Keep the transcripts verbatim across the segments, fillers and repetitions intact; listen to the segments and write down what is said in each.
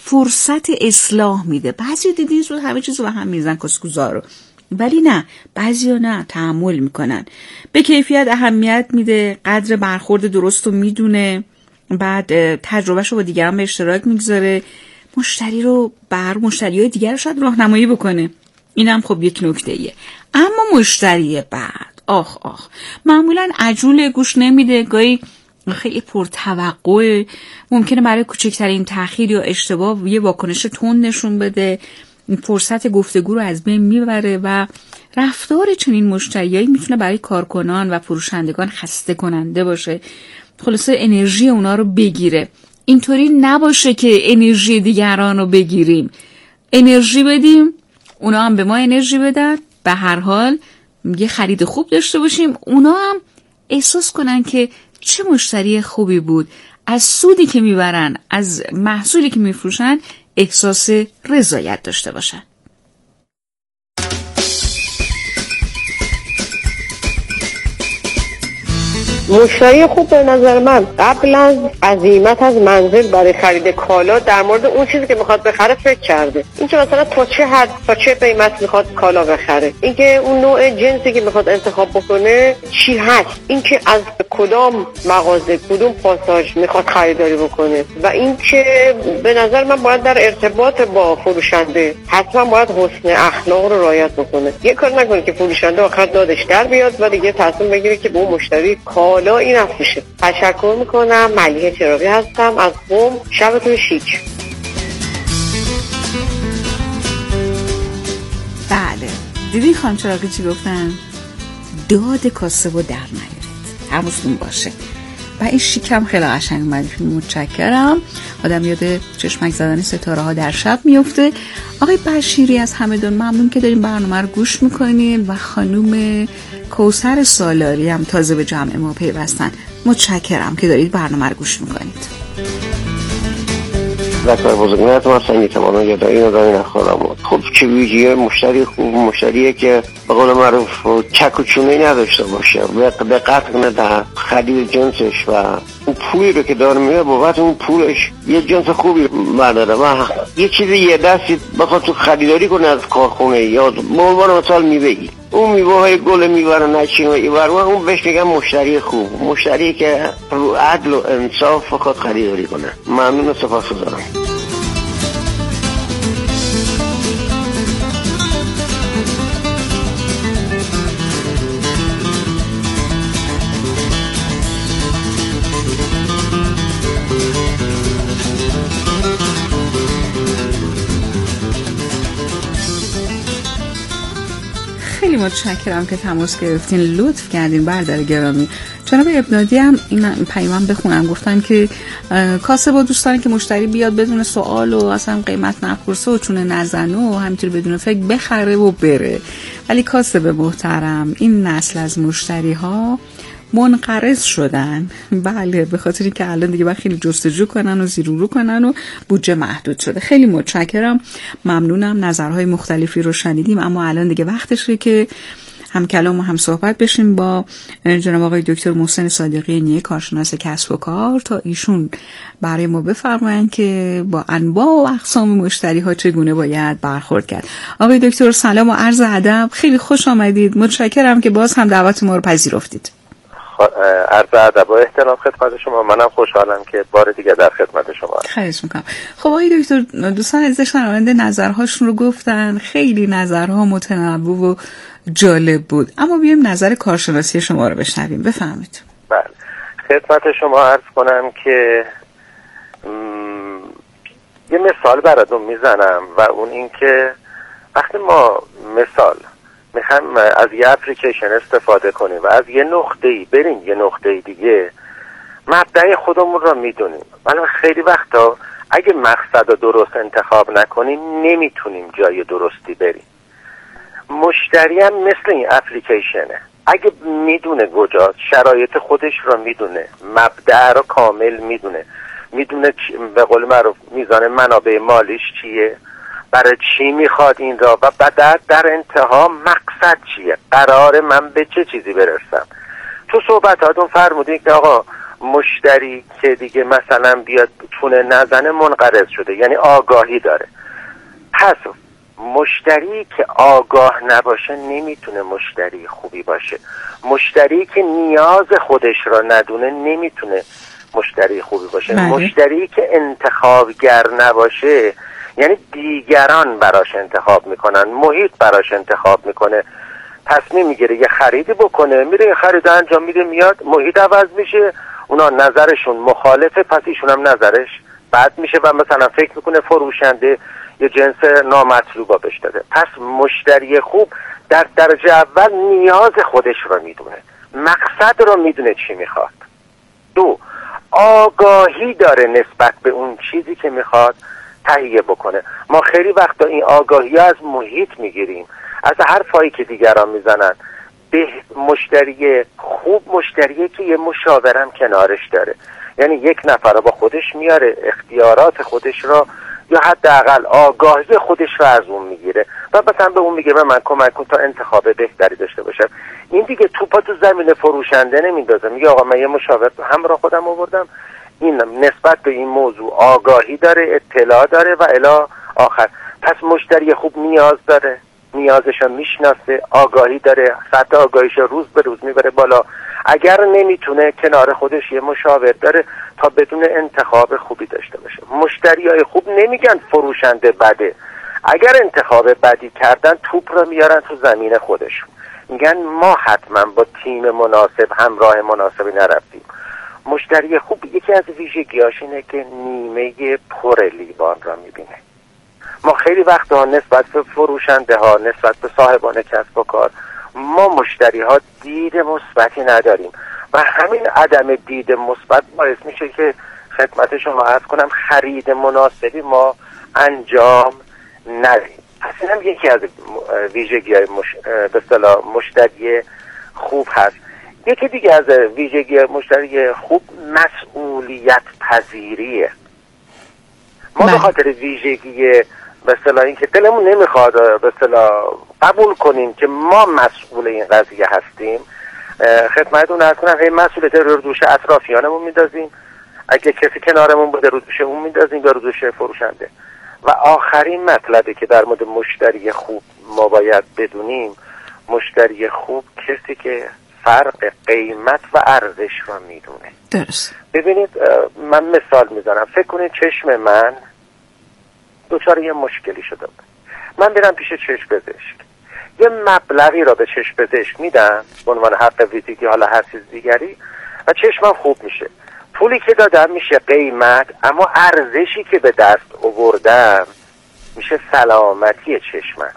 فرصت اصلاح میده. بعضی دیدین زود همه چیزو به هم میزنن کسکوزارو، ولی نه، بعضیا نه، تحمل میکنن، به کیفیت اهمیت میده، قدر برخورد درست رو میدونه، بعد تجربهشو با دیگران به اشتراک میگذاره، مشتری رو بر مشتریای دیگر شاید راهنمایی بکنه. اینم خب یک نکته ایه. اما مشتری بعد آخ آخ معمولا عجول، گوش نمیده، گاهی خیلی پرتوقع، ممکنه برای کوچکترین تأخیر یا اشتباه یه واکنش تند نشون بده، فرصت گفتگو رو از بین میبره و رفتار چنین مشتریایی میتونه برای کارکنان و فروشندگان خسته کننده باشه، خلاصه انرژی اونا رو بگیره. اینطوری نباشه که انرژی دیگران رو بگیریم، انرژی بدیم اونا هم به ما انرژی بدن، به هر حال یه خرید خوب داشته باشیم، اونا هم احساس کنن که چه مشتری خوبی بود، از سودی که میبرن، از محصولی که میفروشن احساس رضایت داشته باشن. مشتری خوب به نظر من قبل از عزیمت از منزل برای خرید کالا در مورد اون چیزی که میخواد بخره فکر کرده. اینکه مثلا تا چه حد تا چه قیمت میخواد کالا بخره، اینکه اون نوع جنسی که میخواد انتخاب بکنه چی هست، اینکه از کدام مغازه کدوم پاساژ میخواد خریداری بکنه، و اینکه به نظر من باید در ارتباط با فروشنده حتما باید حسن اخلاق رو رعایت بکنه. یه کار نکنه که فروشنده آخر دادش در بیاد و دیگه تصمیم بگیره که به اون مشتری کالا این افروشه. تشکر میکنم. ملیحه چراغی هستم از قم. شبتون شیک. بله دیدی خانم چراغی چی گفتن؟ داد کاسب و در نیارید، حواستون باشه. و این شیکم خیلی قشنگ اومد. متشکرم. آدم یاد چشمک زدن ستاره ها در شب میفته. آقای بشیری از همدان ممنون که داریم برنامه رو گوش میکنین و خانوم کوثر سالاری هم تازه به جمع ما پیوستن. متشکرم که دارید برنامه رو گوش میکنید. ذکر بزرگنیت ما سنگی تماما یادایی نداری نخورم. خب که ویژه مشتری خوب مشتریه که به قول معروف چک و چونه نداشته باشه، به قطع نده خرید جنسش و اون پولی رو که داره میده بابت اون پولش یه جنس خوبی برداره و یه چیزی یه دستی بخواد تو خریداری کنه از کارخونه یا به عنوان مثال میوه‌ای اون میوه های گل میبره نچین و ایبر و اون بهش میگن مشتری خوب، مشتری که رو عدل و انصاف فقط خریداری کنه. ممنون و سپاسگزارم. خیلی متشکرم که تماس گرفتین، لطف کردین برادر گرامی. جناب ابنادی هم این پیام بخونم، گفتن که کاسب با دوستانی که مشتری بیاد بدون سوال و اصلا قیمت نپرسه و چونه نزنه و همینطور بدون فکر بخره و بره. ولی کاسب محترم، این نسل از مشتری ها منقرض شدن. بله، به خاطر اینکه الان دیگه باید خیلی جستجو کنن و زیر و رو کنن و بودجه محدود شده. خیلی متشکرم، ممنونم. نظرهای مختلفی رو شنیدیم، اما الان دیگه وقتشه که هم کلام و هم صحبت بشیم با جناب آقای دکتر محسن صادقی نیه، کارشناس کسب و کار، تا ایشون برای ما بفرمایند که با انواع و اقسام مشتری ها چگونه باید برخورد کرد. آقای دکتر سلام و عرض ادب، خیلی خوش آمدید. متشکرم که باز هم دعوت ما رو پذیرفتید. عرض ادب و احترام خدمت شما. منم خوشحالم که بار دیگه در خدمت شما هستم. خواهش میکنم. خب آقای دکتر، دوستان عزیز شنونده نظرهاشون رو گفتن، خیلی نظرها متنوع و جالب بود، اما بیایم نظر کارشناسی شما رو بشنویم. بفرمایید. بله، خدمت شما عرض کنم که یه مثال براتون میزنم و اون این که وقتی ما مثال میخوایم از یه اپلیکیشن استفاده کنیم و از یه نقطه‌ای بریم یه نقطه دیگه، مبدأ خودمون رو میدونیم، ولی خیلی وقتا اگه مقصد رو درست انتخاب نکنیم نمیتونیم جای درستی بریم. مشتری هم مثل این اپلیکیشنه، اگه میدونه کجاست، شرایط خودش رو میدونه، مبدأ رو کامل میدونه، میدونه به قول معروف میزان منابع مالیش چیه، برای چی میخواد این را، و بعد در انتها مقصد چیه، قرار من به چه چیزی برسم. تو صحبتاتون فرمودین که آقا مشتری که دیگه مثلا بیاد تونه نزنه منقرض شده، یعنی آگاهی داره. پس مشتری که آگاه نباشه نمیتونه مشتری خوبی باشه. مشتری که نیاز خودش را ندونه نمیتونه مشتری خوبی باشه. بله. مشتری که انتخابگر نباشه، یعنی دیگران براش انتخاب میکنن، محیط براش انتخاب میکنه، تصمیم میگیره یه خریدی بکنه، میره یه خرید انجام میده، میاد محیط عوض میشه، اونا نظرشون مخالفه، پس ایشون هم نظرش بد میشه و مثلا فکر میکنه فروشنده یه جنس نامطلوبا بهش داده. پس مشتری خوب در درجه اول نیاز خودش رو میدونه، مقصد رو میدونه چی میخواد. دو، آگاهی داره نسبت به اون چیزی که میخواد تهیه بکنه. ما خیلی وقتا این آگاهی از محیط میگیریم، از حرفایی که دیگران میزنن. به مشتری خوب مشتریه که یه مشاورم کنارش داره، یعنی یک نفر رو با خودش میاره، اختیارات خودش را یا حداقل آگاهی خودش را از اون میگیره و مثلا به اون میگه من کمک کن تا انتخاب بهتری داشته باشم. این دیگه توپا تو زمین فروشنده نمیندازه، میگه آقا من یه مشاور همراه خودم آوردم، این نسبت به این موضوع آگاهی داره، اطلاع داره و الی آخر. پس مشتری خوب نیاز داره، نیازش رو میشناسه، آگاهی داره، سطح آگاهیش روز به روز میبره بالا. اگر نمیتونه کنار خودش یه مشاور داره تا بدون انتخاب خوبی داشته باشه. مشتریای خوب نمیگن فروشنده بده، اگر انتخاب بدی کردن توپ رو میارن تو زمین خودشون، میگن ما حتما با تیم مناسب همراه مناسبی نرفتیم. مشتری خوب یکی از ویژگیاش اینه که نیمه پر لیوان را میبینه. ما خیلی وقتا نسبت به فروشنده ها، نسبت به صاحبان کسب و کار، ما مشتری ها دید مثبتی نداریم و همین عدم دید مثبت باعث میشه که خدمت شما عرض کنم خرید مناسبی ما انجام ندیم. پس این هم یکی از ویژگی های مش... به اصطلاح مشتری خوب هست. یکی دیگه از ویژگی مشتری خوب مسئولیت پذیریه. ما به خاطر ویژگی به اصطلاح این که دلمون نمیخواد به اصطلاح قبول کنیم که ما مسئول این قضیه هستیم، خدمتتون عرض کنم هی مسئولیت رو دوش اطرافیانمون میندازیم، اگه کسی کنارمون بوده رو دوش اون میندازیم یا رو دوش فروشنده. و آخرین مطلبی که در مورد مشتری خوب ما باید بدونیم، مشتری خوب کسی که فرق قیمت و ارزش رو میدونه. درست. ببینید من مثال میزنم، فکر کنید چشم من دوچار یه مشکلی شده بود، من برم پیش چشم پزشک، یه مبلغی را به چشم پزشک میدم به عنوان حق ویزیتی حالا هر چیز دیگری و چشمم خوب میشه. پولی که دادم میشه قیمت، اما ارزشی که به دست آوردم میشه سلامتی چشمم.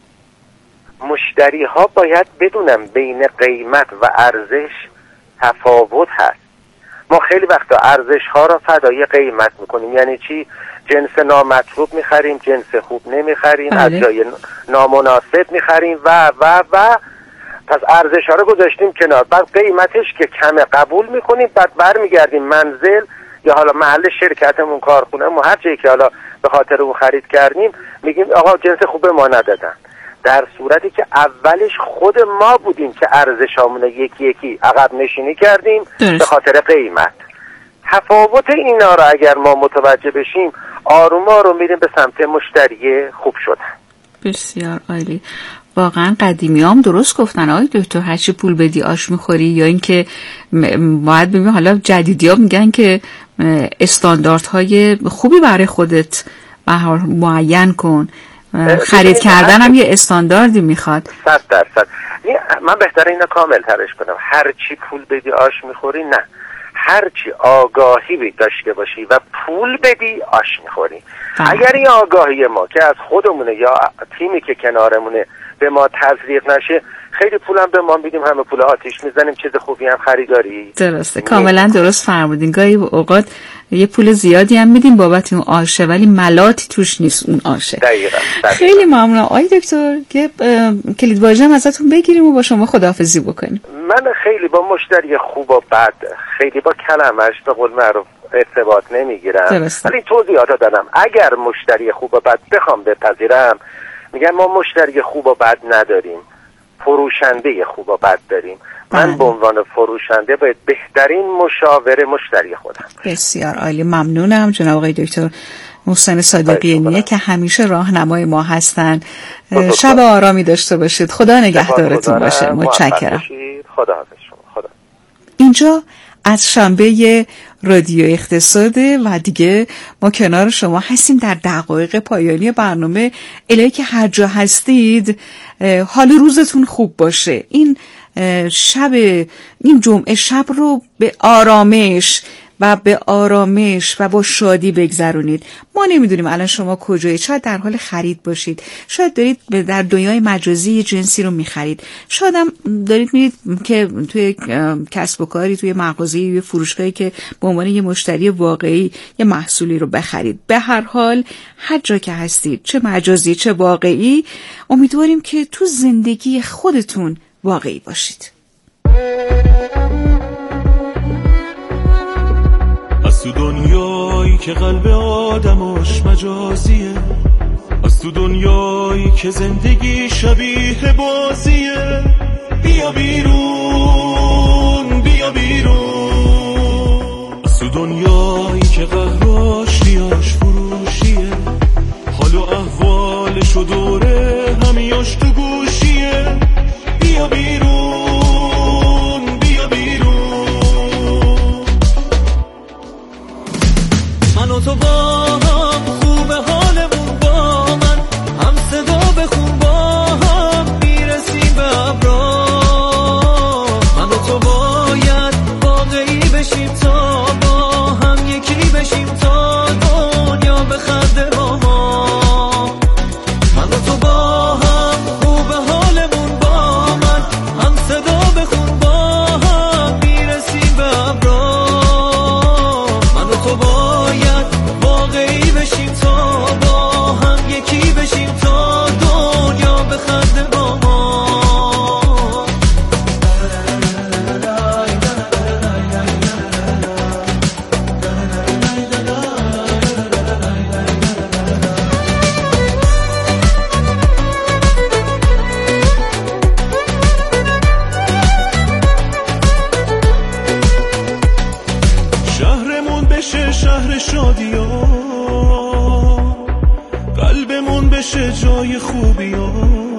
مشتری ها باید بدونن بین قیمت و ارزش تفاوت هست. ما خیلی وقتا ارزش ها را فدای قیمت میکنیم. یعنی چی؟ جنس نامطلوب میخریم، جنس خوب نمیخریم، از جای نامناسب میخریم و و و پس ارزش ها رو گذاشتیم کنار، بعد قیمتش که کمه قبول میکنیم، بعد برمیگردیم منزل یا حالا محل شرکتمون، کارخونه‌مون، هر جایی که حالا به خاطر اون خرید کردیم، میگیم آقا جنس خوب ما ندادن، در صورتی که اولش خود ما بودیم که ارزشامون یکی یکی عقب نشینی کردیم به خاطر قیمت. تفاوت اینا رو اگر ما متوجه بشیم، آروم آروم میریم به سمت مشتری خوب شدن. بسیار عالی. واقعا قدیمی هم درست گفتن آقای دکتر، هرچی پول بدی آش میخوری، یا اینکه باید ببینیم حالا جدیدی ها میگن که استانداردهای خوبی برای خودت معین کن، خرید کردن هم یه استانداردی میخواد. صد درصد. من بهتره اینا کامل ترش کنم، هرچی پول بدی آش میخوری نه، هرچی آگاهی داشته باشی و پول بدی آش میخوری. اگر این آگاهی ما که از خودمونه یا تیمی که کنارمونه به ما تزریق نشه، خیلی پولم به ما میدیم، همه پول آتیش میزنیم، چیز خوبی هم خریداری. درسته، کاملا درست فرمودین. گاهی اوقات یه پول زیادی هم میدیم بابت اون آشه ولی ملاتی توش نیست اون آشه. دقیقاً. خیلی ممنونم آقای دکتر که کلید واژه هم ازتون بگیریم و با شما خداحافظی بکنیم. من خیلی با مشتری خوب و بد خیلی با کلمش به قول معروف ارتباط نمیگیرم، ولی توضیحات دادم. اگر مشتری خوب و بد بخوام بپذیرم، میگن ما مشتری خوب و بد نداریم، فروشنده خوب و بد داریم. من به عنوان فروشنده باید بهترین مشاور مشتری خودم. بسیار عالی، ممنونم جناب آقای دکتر محسن صادقی نیه که همیشه راهنمای ما هستن. شب آرامی داشته باشید. خدا نگهدارتون باشه. متشکرم. خدا حافظ شما. خدا. اینجا از شنبه رادیو اقتصاده و دیگه ما کنار شما هستیم در دقایق پایانی برنامه. الهی که هر جا هستید حال روزتون خوب باشه. این شب این جمعه شب رو به آرامش و به آرامش و با شادی بگذرونید. ما نمیدونیم الان شما کجایی، شاید در حال خرید باشید، شاید دارید در دنیای مجازی یه جنسی رو میخرید، شاید هم دارید میرید که توی کسب و کاری، توی مغازه‌ای، توی فروشگاهی که به عنوان یه مشتری واقعی یه محصولی رو بخرید. به هر حال هر جا که هستید، چه مجازی چه واقعی، امیدواریم که تو زندگی خودتون واقعی باشید. از تو دنیایی که قلب آدمش مجازیه، از تو دنیایی که زندگی شبیه بازیه، بیا بیرون بیا بیرون. از تو دنیایی که قهراش ریاش فروشیه، حال و احوالش و دوره همیاش تو گوشیه، بیا بیرون بیا بیرون. من و تو با هم خوب حالمون با من هم صدا بخون، با هم میرسیم به ابرار. من و تو باید واقعی بشیم تا با هم یکی بشیم، تا دنیا بخنده با ما. من و تو با هم خوب حالمون با من هم صدا بخون، با هم میرسیم به ابرار. من و تو باید واقعی بشیم تا با هم یکی بشیم، تا دنیا بخنده با ما. شهرمون بشه شهر شادیا، قلبمون بشه جای خوبیا.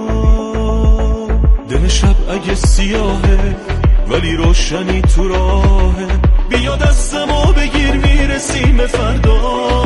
دل شب اگه سیاهه ولی روشنی تو راهه، بیا دستمو بگیر میرسیم به فردا،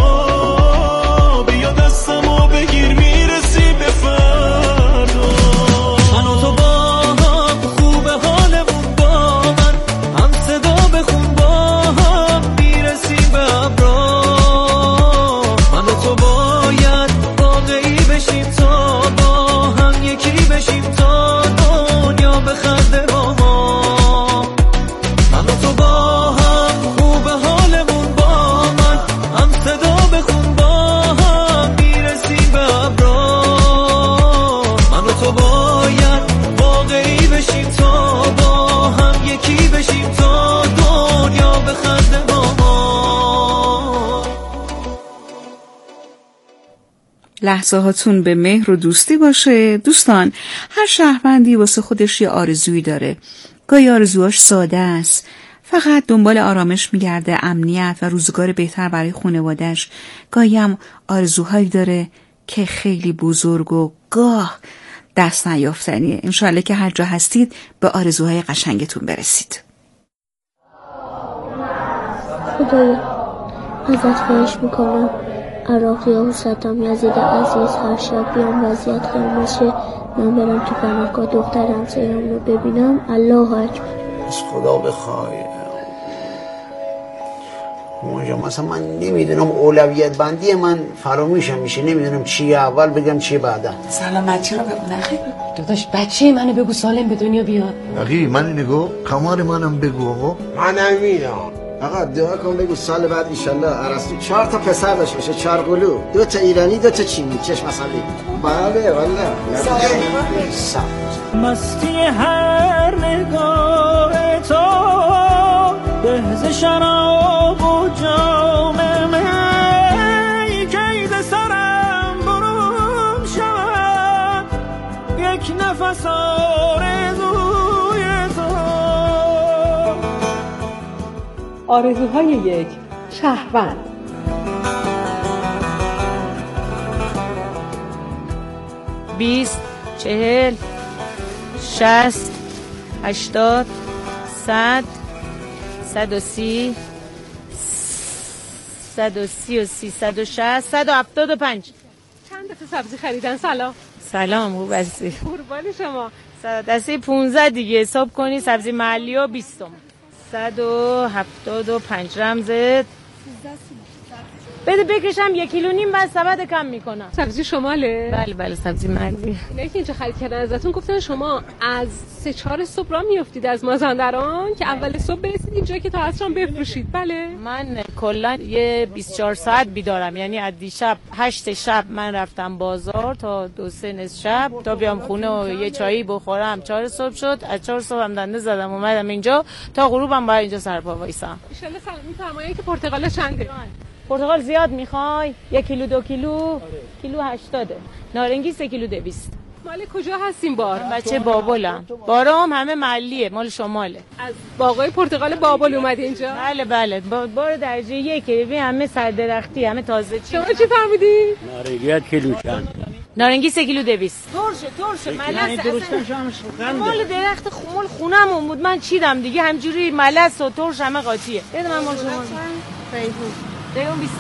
بیا دستمو بگیر میرسیم به فردا. من و تو با هم خوب حالمون با من هم صدا بخون، با هم میرسیم به ابرار. من و تو باید واقعی بشیم تا با هم یکی بشیم، تا دنیا بخنده با ما. من و تو با هم خوب حالمون با من هم صدا بخون، با هم میرسیم به ابرار. من و تو باید واقعی بشیم تا با هم یکی بشیم، تا دنیا بخنده با ما. لحظه هاتون به مهر و دوستی باشه. دوستان، هر شهروندی واسه خودش یه آرزویی داره. گاهی آرزوهاش ساده است، فقط دنبال آرامش میگرده، امنیت و روزگار بهتر برای خانواده‌اش. گاهی هم آرزوهایی داره که خیلی بزرگ و گاه دست نیافتنیه. انشالله که هر جا هستید به آرزوهای قشنگتون برسید. خدایا ازت خواهش میکنم عراقی‌ها و صدام یزید عزیز هر شب بیان وضعیت قرمز شه، من برم تو پناهگاه دختر همسایه‌ام رو ببینم. الله اکبر. از خدا بخوای اونجا مثلا من نمیدونم اولویت بندی من فرامیشم میشه، نمیدونم چیه اول بگم چیه بعدا. سلامتی رو بگو نخیر داداش، بچه منو بگو سالم به دنیا بیاد. آقی من نگو کمار منم بگو آقا. من نمیدونم آقا دعا کن بگو سال بعد انشالله ارسطو چهار تا پسر داشته باشه، چهار قلو، دو تا ایرانی دو تا چینی، چشم اصلی. بله والله مستی هر نگاه تو بهز شراب و جام می کید سرم بروم شود یک نفس آره آرزوهای یک شهروند. بیست، چهل، شست، هشتاد، صد، صد و سی، صد و سی و سی، صد و شست، صد و هفتاد و پنج. چند دسته سبزی خریدن؟ سلام. سلام، خوب هستی؟ قربان شما. دسته پونزده دیگه حساب کنی، سبزی محلی و بیستم. صد و هفتاد و پنج رمزت. بده بکشم یک کیلو نیم بعد سبد کم میکنم. سبزی شماله؟ بله بله سبزی محلی. اینایی که اینجا خرید کردن ازتون گفتن شما از سه چهار صبح راه میافتید از مازندران که اول صبح برسید اینجا که تا عصرام بفروشید. بله من کلا یه بیست و چهار ساعت بیدارم، یعنی از دیشب هشت شب من رفتم بازار تا دو سه نصف شب تا بیام خونه و یه چایی بخورم. چهار صبح شد، از چهار صبح هم دنده زدم اومدم اینجا تا غروبم باید اینجا سرپا وایسم. ان شاء الله. سلام میفرمایید که پرتقال چنده؟ پرتقال زیاد میخوای؟ یک کیلو دو کیلو؟ آره. کیلو هشتاده. نارنگی سه کیلو دویست. مال کجا هستین بار؟ بچه بابلم. بارام همه محلیه، مال شماله. از باغای پرتقال بابل اومده اینجا؟ بله بله. بار درجه یک، ببین همه سردرختی، همه تازه چی. شما چی فرمودی؟ نارنگی کیلو چند؟ نارنگی سه کیلو دویست. ترشه ترشه ملس اصلا. مال درخت خمول خونم بود من چیدم دیگه، همجوری ملس و ترش همه قاطیه. بده من مال شما. ریحون بیست.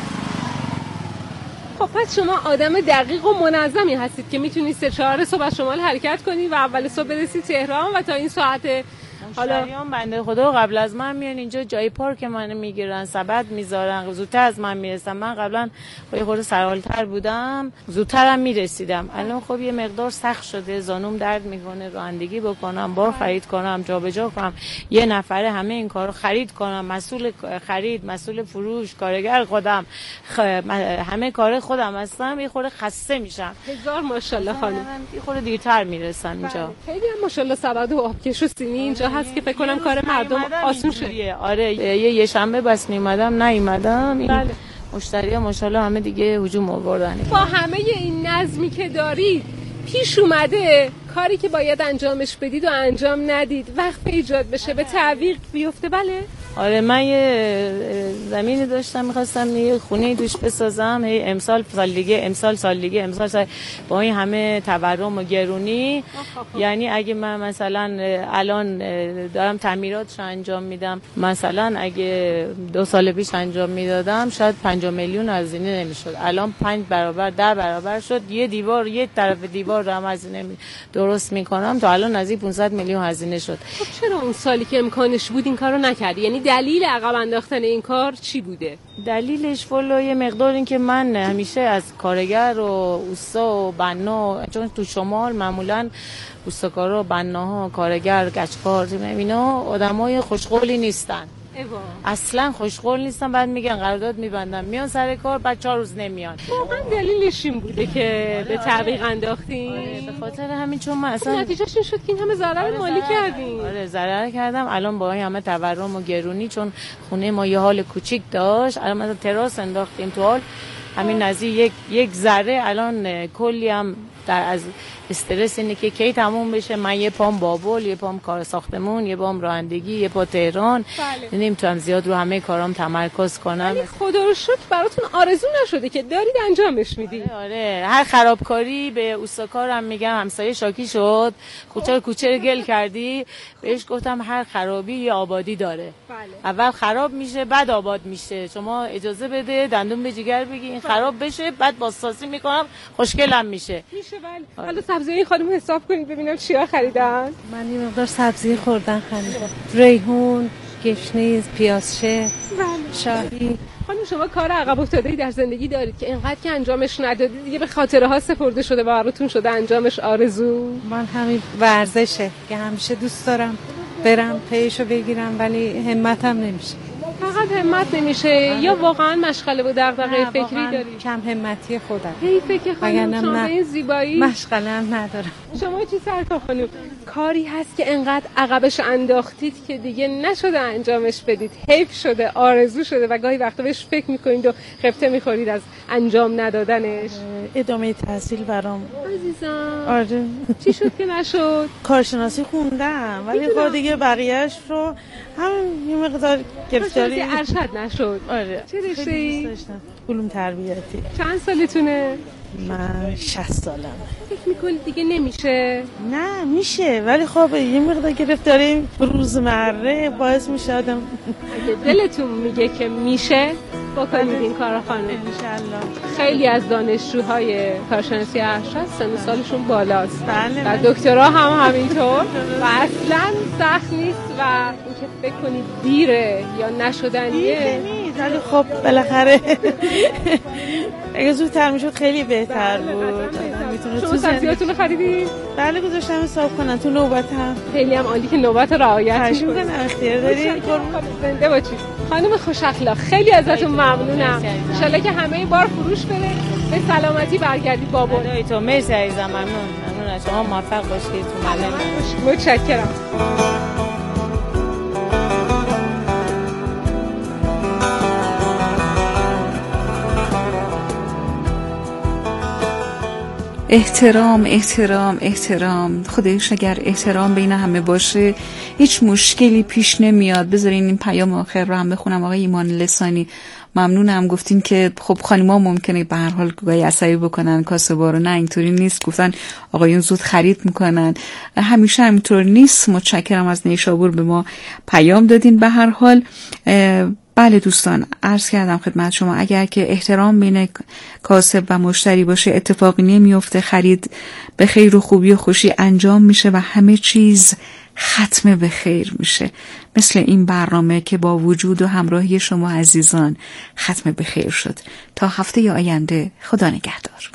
خب پس شما آدم دقیق و منظمی هستید که میتونید سه چهار صبح از شمال حرکت کنید و اول صبح برسید تهران و تا این ساعت حالا بنده خدا قبل از من میان اینجا جای پارک منو میگیرن، سبد میذارن، زودتر از من میرسن. من قبلا خیلی خورده سرحال‌تر بودم، زودترم میرسیدم. الان خب یه مقدار سخت شده، زانوم درد میکنه، رانندگی بکنم، بار خرید کنم، جابجا کنم، یه نفره همه این کارو خرید کنم، مسئول خرید، مسئول فروش، کارگر خودم، خ... همه کار خودم هستم. یه خورده خسته میشم. هزار ماشاءالله خانم. یه خورده دیرتر میرسم اینجا. خیلی هم ماشاءالله سبد و آبکش و سینی اینجا هست که فکر کنم کار مردم آسون شده. آره یه یه شنبه بس میومدم نیومدم. بله. مشتری‌ها ماشاءالله همه دیگه هجوم آوردن. با همه این نظمی که دارید پیش اومده کاری که باید انجامش بدید و انجام ندید، وقت ایجاد بشه به تعویق بیفته؟ بله. آره من یه زمینی داشتم میخواستم یه خونه دوش بسازم، هی امسال سال دیگه امسال سال دیگه امسال سال با این همه تورم و گرونی، یعنی اگه من مثلا الان دارم تعمیراتش انجام میدم، مثلا اگه دو سال پیش انجام میدادم شاید پنج میلیون هزینه نمیشد، الان پنج برابر ده برابر شد. یه دیوار یک طرف دیوار رو هم هزینه درست میکنم تا الان نزدیک پانصد میلیون هزینه شد. خب چرا اون سالی که امکانش بود این کارو نکردی؟ یعنی دلیل عقب انداختن این کار چی بوده؟ دلیلش والا یه مقدار این که من همیشه از کارگر و اوستا و بنا، چون تو شمال معمولا اوستاکارا، بناها، کارگر، گچکار اینا آدمای خوشقولی نیستن. ایوا. اصلا خوشقول نیستن. بعد میگن قرارداد میبندن میان سر کار، بعد چهار روز نمیان. واقعا دلیلش این بوده که به تعویق انداختین؟ به خاطر همین، چون من اصلا نتیجهش این شد که این همه ضرر مالی کردین. آره ضرر کردم. الان با این همه تورم و گرونی، چون خونه ما یه حال کوچیک داشت، الان مثلا تراس انداختیم تو حال همین نزدیک یک یک ذره، الان کلی هم در از استرس اینه که کی تموم بشه. من یه پام بابل، یه پام کار ساختمون، یه پام رانندگی، یه پا تهران. بله. نمیتونم زیاد رو همه کارام تمرکز کنم. ولی خدا رو شکر براتون آرزو نشده که دارید انجامش میدید. آره, آره. هر خرابکاری به اوستاکارم میگم همسایه شاکی شد، کوچه کوچه گل کردی، بهش گفتم هر خرابی یه آبادی داره. بله. اول خراب میشه بعد آباد میشه. شما اجازه بده دندون به جگر بگی این خراب بشه، بعد بازسازی میکنم خوشگلم میشه. میشه. بله. حالا سبزی این خانم حساب کنید ببینم چیا خریدن. من یه مقدار سبزی خوردن خریدم. ریحون، گشنیز، پیازچه، شاهی. خانم شما کار عقب افتاده‌ای در زندگی دارید که اینقدر که انجامش ندادید دیگه به خاطره ها سپرده شده و براتون شده انجامش آرزو؟ من همین ورزشه که همیشه دوست دارم برم پیشو بگیرم ولی همتم نمیشه. فقط اینقدر همت نمیشه یا واقعا مشغله و دغدغه فکری داری؟ کم همتی خودم. حیفه که خانم شما به این زیبایی مشغله هم ندارم. شما چی سرکار خانم؟ کاری هست که انقدر عقبش انداختید که دیگه نشده انجامش بدید، حیف شده، آرزو شده و گاهی وقتا بهش فکر میکنید و خفته میخورید از انجام ندادنش؟ ادامه تحصیل برام عزیزم. آره. چی شد که نشد؟ کارشناسی خوندم ولی خب دیگه بقیه‌اش رو هم یه مقدار گرفتاری ارشد نشد. آره. چه رشته‌ای؟ علوم تربیتی. چند سالتونه؟ من شصت سالمه. فکر میکنید دیگه نمیشه؟ نه میشه ولی خب یه مقدار گرفتاری روزمره باعث میشه آدم اگه دلتون میگه که میشه بکنید این کارو خانم. انشالله. خیلی از دانشجوهای کارشناسی ارشد سن و سالشون بالاست. بله. و دکترا هم همینطور و اصلا سخت نیست و اینکه فکر کنید دیره یا نشدنیه نیست ولی خب بالاخره اگه زودتر میشد خیلی بهتر بود. شما تحصیلاتون رو خریدی؟ بله گذاشتم حساب کنن تو نوبتم. خیلی هم عالی که نوبت رعایت می‌کنید. اختیار دارید. زنده باشید. خانم خوش اخلاق خیلی ازتون ممنونم. ان شاءالله که همه بار فروش بره به سلامتی برگردید بابا. خدای تو مرسی عزیزم. ممنون. ممنون از شما. موفق باشید تو معلم. متشکرم. احترام احترام احترام. خودش اگر احترام بین همه باشه هیچ مشکلی پیش نمیاد. بذارین این پیام آخر رو هم بخونم. آقای ایمان لسانی ممنونم. گفتین که خب خانم‌ها ممکنه به هر حال گاهی عصبی بکنن کاسبا رو. نه اینطوری نیست. گفتن آقایون زود خرید میکنن. همیشه همینطور نیست. متشکرم از نیشابور به ما پیام دادین. به هر حال بله دوستان عرض کردم خدمت شما اگر که احترام بین کاسب و مشتری باشه اتفاقی نمیفته. خرید به خیر و خوبی و خوشی انجام میشه و همه چیز ختم به خیر میشه. مثل این برنامه که با وجود و همراهی شما عزیزان ختم به خیر شد. تا هفته آینده خدا نگهدار.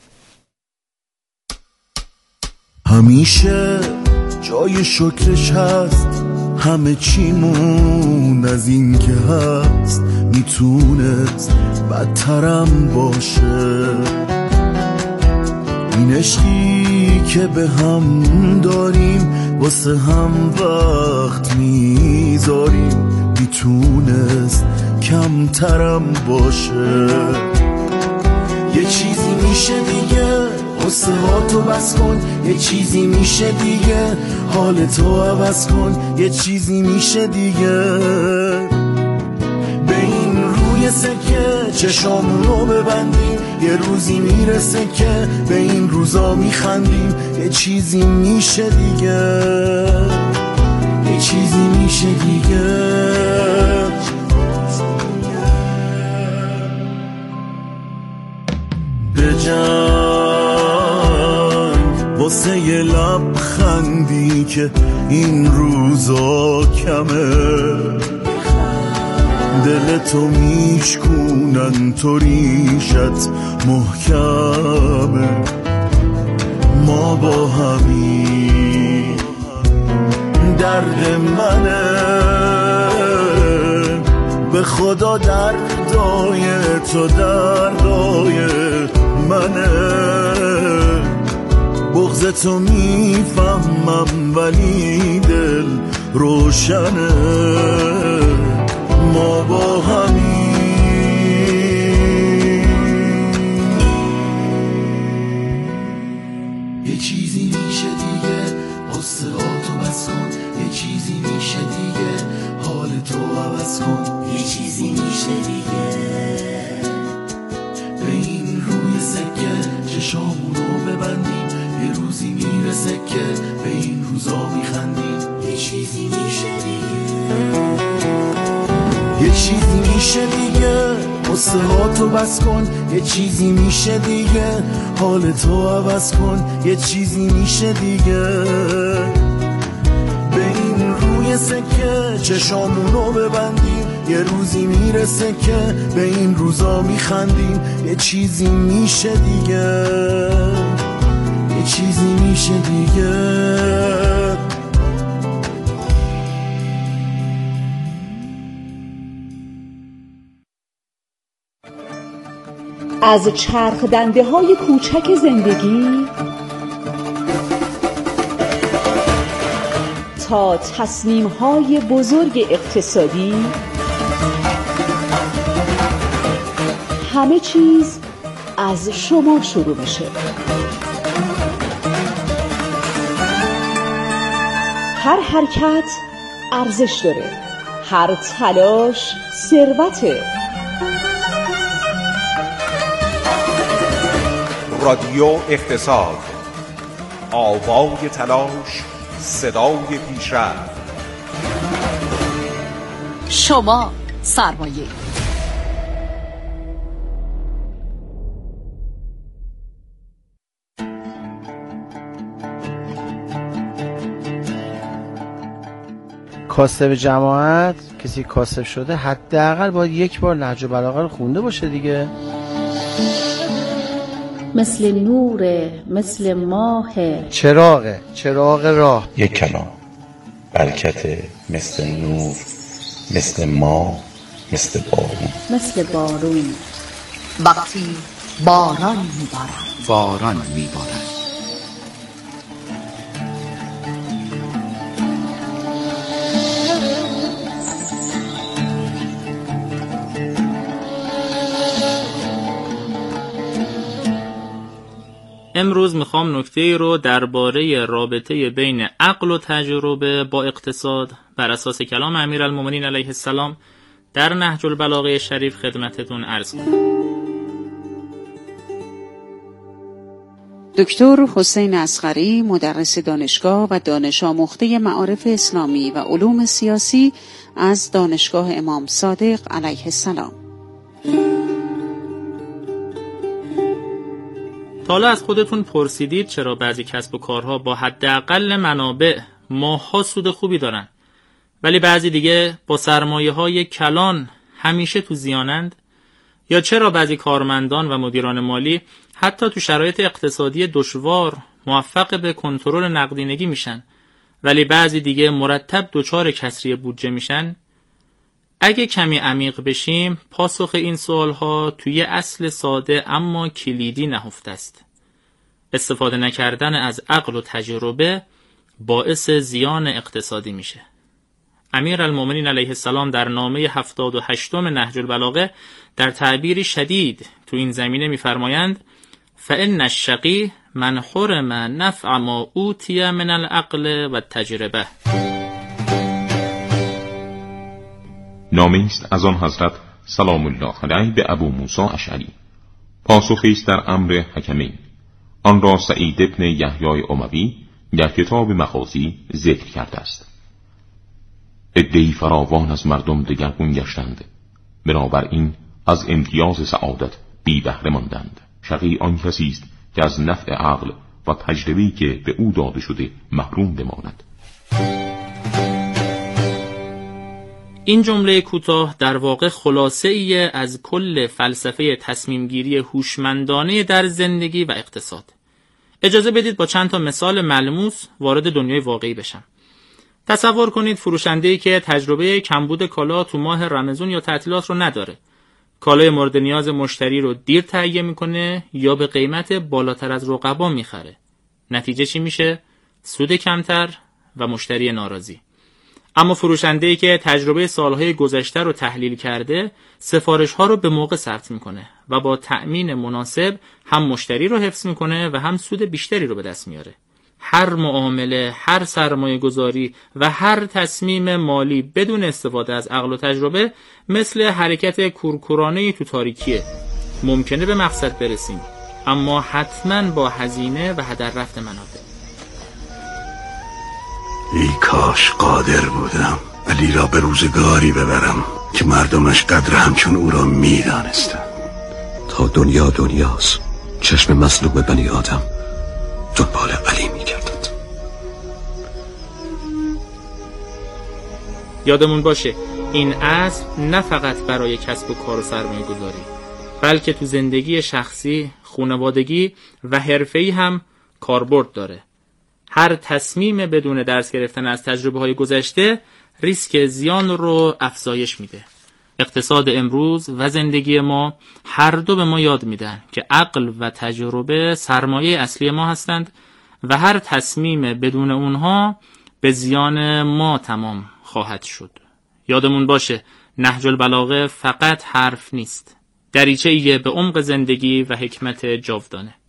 همیشه جای شکرش هست همه چیمون از این که هست میتونست بدترم باشه. این عشقی که به هم داریم واسه هم وقت میذاریم میتونست کمترم باشه. یه چیزی میشه دیگه قصه ها تو بس کن. یه چیزی میشه دیگه حال تو عوض کن. یه چیزی میشه دیگه به این روی سکه چشامونو ببندیم. یه روزی میرسه که به این روزا میخندیم. یه چیزی میشه دیگه یه چیزی میشه دیگه بجنگ واسه یه لبخندی که این روزا کمه. دلتو میشکونن تو ریشت محکمه. ما با همین درد منه به خدا دردای تو دردای منه. بغض تو میفهمم ولی دل روشنه. ما با همین یه چیزی میشه دیگه قصه ها تو بس کن. یه چیزی میشه دیگه حال تو عوض کن. یه چیزی میشه دیگه به این روی سکه چشامونو ببندیم. یه روزی میرسه که به این روزا میخندیم. یه چیزی میشه دیگه یه چیزی میشه دیگه قصه ها تو بس کن. یه چیزی میشه دیگه حال تو عوض کن. یه چیزی میشه دیگه به این روی سکه چشامونو ببندیم. یه روزی میرسه که به این روزا میخندیم. یه چیزی میشه دیگه یه چیزی میشه دیگه از چرخ دنده های کوچک زندگی تا تصمیم های بزرگ اقتصادی، همه چیز از شما شروع میشه. هر حرکت ارزش داره، هر تلاش ثروته. رادیو اقتصاد، آوای تلاش، صدای پیشرفت. شما سرمایه. کاسب جماعت، کسی کاسب شده حداقل باید یک بار نهج البلاغه رو خونده باشه دیگه. مثل نوره، مثل ماه، چراغه، چراغ راه. یک کلام برکت، مثل نور، مثل ماه، مثل بارون. مثل بارون وقتی باران میبارد. باران میبارد. امروز میخوام نکته رو درباره رابطه بین عقل و تجربه با اقتصاد بر اساس کلام امیرالمومنین علیه السلام در نهج البلاغه شریف خدمتتون عرض کنم. دکتر حسین اصغری، مدرس دانشگاه و دانش آموخته معارف اسلامی و علوم سیاسی از دانشگاه امام صادق علیه السلام. تا حالا از خودتون پرسیدید چرا بعضی کسب و کارها با حداقل منابع ماه‌ها سود خوبی دارن ولی بعضی دیگه با سرمایه‌های کلان همیشه تو زیانند؟ یا چرا بعضی کارمندان و مدیران مالی حتی تو شرایط اقتصادی دشوار موفق به کنترل نقدینگی میشن ولی بعضی دیگه مرتب دچار کسری بودجه میشن؟ اگه کمی عمیق بشیم پاسخ این سوالها توی اصل ساده اما کلیدی نهفته است. استفاده نکردن از عقل و تجربه باعث زیان اقتصادی میشه. امیرالمومنین علیه السلام در نامه هفتاد و هشتم نهج البلاغه در تعبیری شدید تو این زمینه میفرمایند فإن الشقی من حرم نفع ما اوتی من العقل و التجربه. نامه است از آن حضرت سلام الله علیه به ابو موسی اشعری. پاسخی است در امر حکمین. آن را سعید ابن یحیی اموی در کتاب مغازی ذکر کرده است. عده‌ای فراوان از مردم دگرگون گشتند، بنابراین از امتیاز سعادت بی بهره ماندند. شقی آن کسی است که از نفع عقل و تجربه‌ای که به او داده شده محروم بماند. این جمله کوتاه در واقع خلاصه ای از کل فلسفه تصمیم گیری هوشمندانه در زندگی و اقتصاد. اجازه بدید با چند تا مثال ملموس وارد دنیای واقعی بشم. تصور کنید فروشنده‌ای که تجربه کمبود کالا تو ماه رمضان یا تعطیلات رو نداره. کالای مورد نیاز مشتری رو دیر تهیه میکنه یا به قیمت بالاتر از رقبا میخره. نتیجه چی میشه؟ سود کمتر و مشتری ناراضی. اما فروشنده‌ای که تجربه سالهای گذشته رو تحلیل کرده، سفارش‌ها رو به موقع ثبت میکنه و با تأمین مناسب هم مشتری رو حفظ میکنه و هم سود بیشتری رو به دست میاره. هر معامله، هر سرمایه گذاری و هر تصمیم مالی بدون استفاده از عقل و تجربه مثل حرکت کورکورانه‌ای تو تاریکیه. ممکنه به مقصد برسیم اما حتماً با هزینه و هدر رفت منابع. ای کاش قادر بودم علی را به روزگاری ببرم که مردمش قدر همچون او را می دانستند. تا دنیا دنیاست، چشم مظلوم بنی آدم دنبال علی می گردد. یادمون باشه این اصل نه فقط برای کسب و کار و سرمایه گذاری بلکه تو زندگی شخصی، خانوادگی و حرفه‌ای هم کاربرد داره. هر تصمیم بدون درس گرفتن از تجربه های گذشته ریسک زیان رو افزایش میده. اقتصاد امروز و زندگی ما هر دو به ما یاد میدن که عقل و تجربه سرمایه اصلی ما هستند و هر تصمیم بدون اونها به زیان ما تمام خواهد شد. یادمون باشه نهج البلاغه فقط حرف نیست، دریچه‌ای به عمق زندگی و حکمت جاودانه.